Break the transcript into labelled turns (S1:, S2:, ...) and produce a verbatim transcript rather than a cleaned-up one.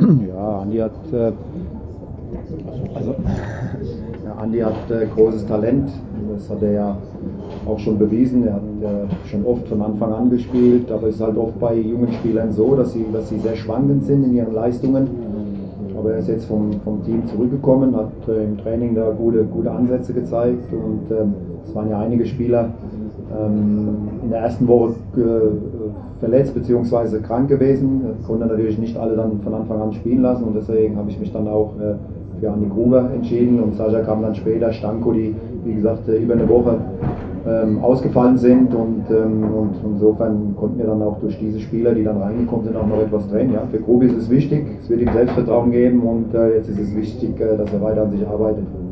S1: Ja, Andi hat, äh, also, ja, Andi hat äh, großes Talent. Das hat er ja auch schon bewiesen. Er hat äh, schon oft von Anfang an gespielt, aber es ist halt oft bei jungen Spielern so, dass sie, dass sie sehr schwankend sind in ihren Leistungen. Aber er ist jetzt vom, vom Team zurückgekommen, hat äh, im Training da gute, gute Ansätze gezeigt und ähm, es waren ja einige Spieler ähm, in der ersten Woche äh, verletzt bzw. krank gewesen. Er konnte natürlich nicht alle dann von Anfang an spielen lassen und deswegen habe ich mich dann auch äh, für Andi Gruber entschieden und Sascha kam dann später, Stanko, die wie gesagt äh, über eine Woche ähm, ausgefallen sind und, ähm, und insofern konnten wir dann auch durch diese Spieler, die dann reingekommen sind, auch noch etwas drängen. Ja. Für Grobi ist es wichtig, es wird ihm Selbstvertrauen geben und äh, jetzt ist es wichtig, äh, dass er weiter an sich arbeitet.